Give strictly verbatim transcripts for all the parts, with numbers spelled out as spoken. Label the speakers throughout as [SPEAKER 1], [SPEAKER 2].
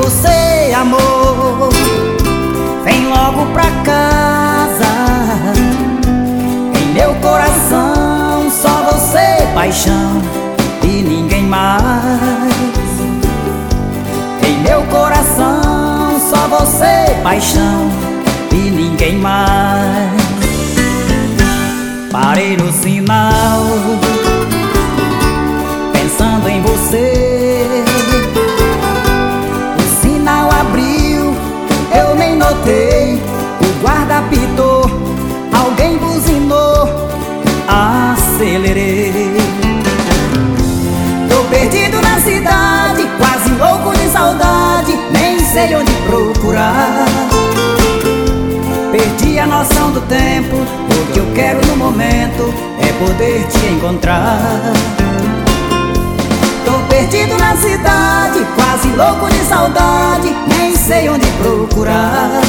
[SPEAKER 1] você, amor, vem logo pra casa. Em meu coração só você, paixão, e ninguém mais. Em meu coração só você, paixão, e ninguém mais. Parei no sinal, pensando em você. O sinal abriu, eu nem notei. O guarda apitou, alguém buzinou, acelerei. Tô perdido na cidade, quase louco de saudade, nem sei onde procurar. Perdi a noção do tempo, o que eu quero no momento é poder te encontrar. Tô perdido na cidade, quase louco de saudade, nem sei onde procurar.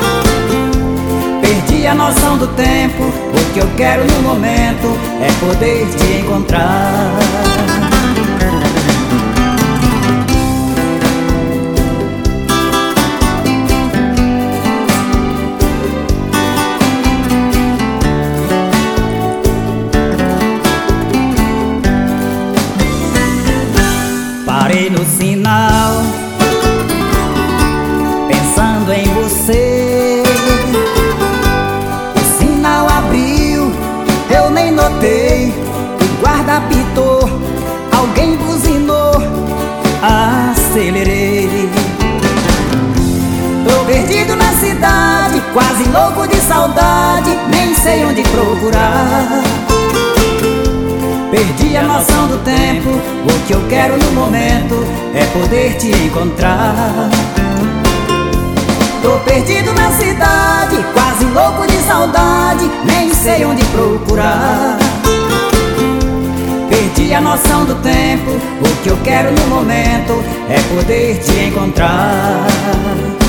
[SPEAKER 1] Perdi a noção do tempo, o que eu quero no momento é poder te encontrar. Parei no sinal, pensando em você. O sinal abriu, eu nem notei. O guarda apitou, alguém buzinou, acelerei. Tô perdido na cidade, quase louco de saudade, nem sei onde procurar. Perdi a noção do tempo, o que eu quero no momento é poder te encontrar. Tô perdido na cidade, quase louco de saudade, nem sei onde procurar. Perdi a noção do tempo, o que eu quero no momento é poder te encontrar.